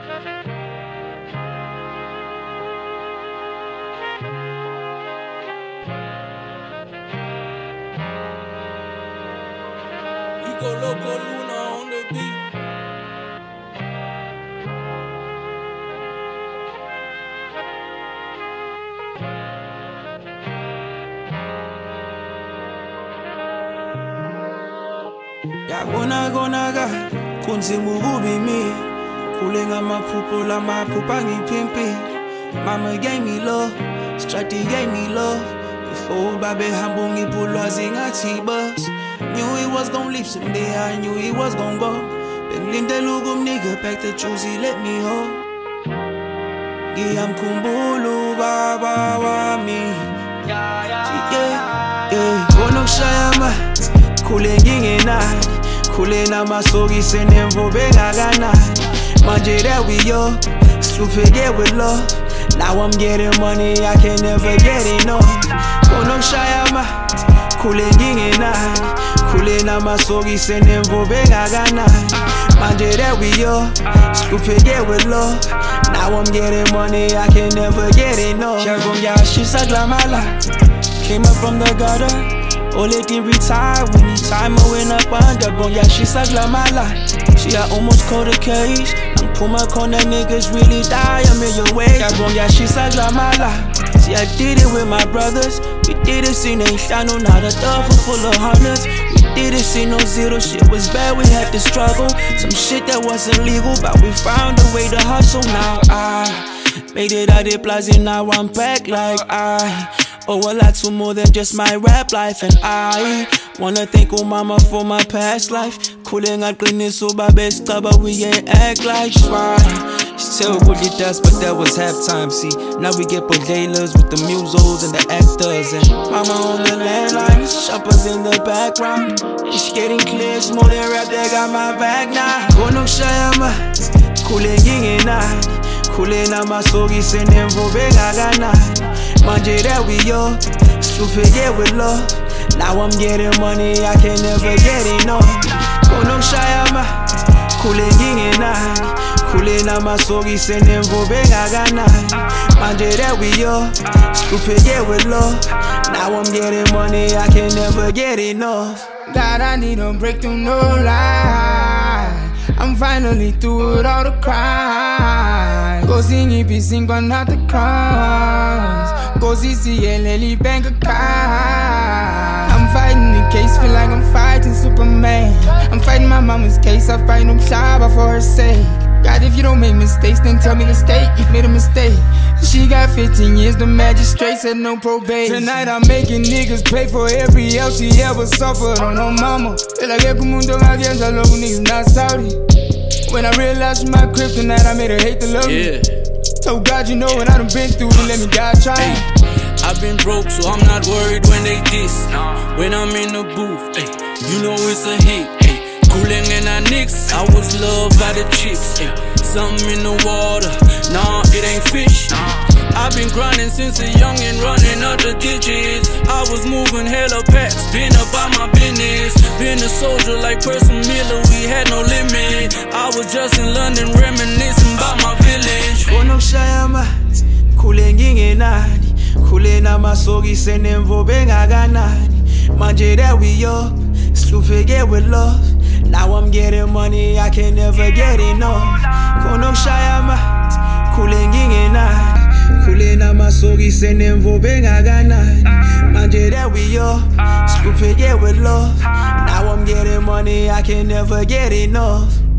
Go Loco Luna on the beat. Yabonaga kunzima ukubi mi khule ngamaphupho lamaphupha ngiphimpi. Mama gave me love, Strati gave me love. Before babe hambo ngipulwazi ngathi bus. Knew he was gon' leave someday, I knew he was gon' go. Bengilindele ukumnika back the juice he let me hold. Ngiyamkhumbula baba wami. Khona ukushaya amanzi, khule ngingenani. Khule namasokisi enemvo bengakanani. Manje that we up, slupheke with love. Now I'm getting money, I can never get enough. Khona ukushaya amanzi, khule ngingenani. Khule namasokisi enemvo bengakanani. Manje that we up, slupheke with love. Now I'm getting money, I can never get enough. Shisa glamala, came up from the gutter. Already retired when the time I went up under. Bonya shisa glamala, she had almost caught a case. I'm pull my corner, niggas really die a million ways. Bonya shisa glamala, see I did it with my brothers. We did it, see they shine on now the duffel full of hundreds. We did it, see no zero, shit was bad, we had to struggle. Some shit that wasn't legal, but we found a way to hustle. Now I made it out of plaza, now I'm back like I owe a lot to more than just my rap life. And I wanna thank old mama for my past life. Cooling out cleanness so my best but we ain't act like swine. Still what it does, but that was halftime. See, now we get bodelas with the musos and the actors. And mama on the landline, shoppers in the background. It's getting clear, it's more than rap, they got my back now. Khona ukushaya amanzi, khule ngingenani. Khule namasokisi enemvo bengakanani. Manje that we up, slupheke with love. Now I'm getting money, I can never get enough. Khona ukushaya amanzi, khule ngingenani. Khule namasokisi enemvo bengakanani. Manje that we up, slupheke with love. Now I'm getting money, I can never get enough. God, I need a breakthrough, no lie. I'm finally through with all the crime. Go sing sing but not the crimes. Go CCLL bank account. I'm fighting the case, feel like I'm fighting Superman. I'm fighting my mama's case, I fight no Shaba for her sake. God, if you don't make mistakes, then tell me the state you made a mistake. She got 15 years, the magistrate said no probation. Tonight I'm making niggas pay for every L she ever suffered on her mama. Feel like every mundo against a local niggas not Saudi. When I realized my kryptonite, I made her hate to love me. So God, you know what I done been through, to let me die trying. I've been broke, so I'm not worried when they diss. When I'm in the booth, you know it's a hit. Cooling in our nicks, I was loved by the chicks. Something in the water, nah, it ain't fish. I've been grinding since a youngin', running up the digits. I was moving hella packs, been about my business. Been a soldier like Percy Miller, we had no limit. I was just in London reminiscing about my village. Khona ukushaya amanzi, khule ngingenani. Khule namasokisi enemvo bengakanani. Manje that we up, slupheke with love. Now I'm getting money, I can never get enough. Khona ukushaya amanzi, khule ngingenani. Khule namasokisi enemvo bengakanani. Manje that we up, slupheke with love. Now I'm getting money, I can never get enough.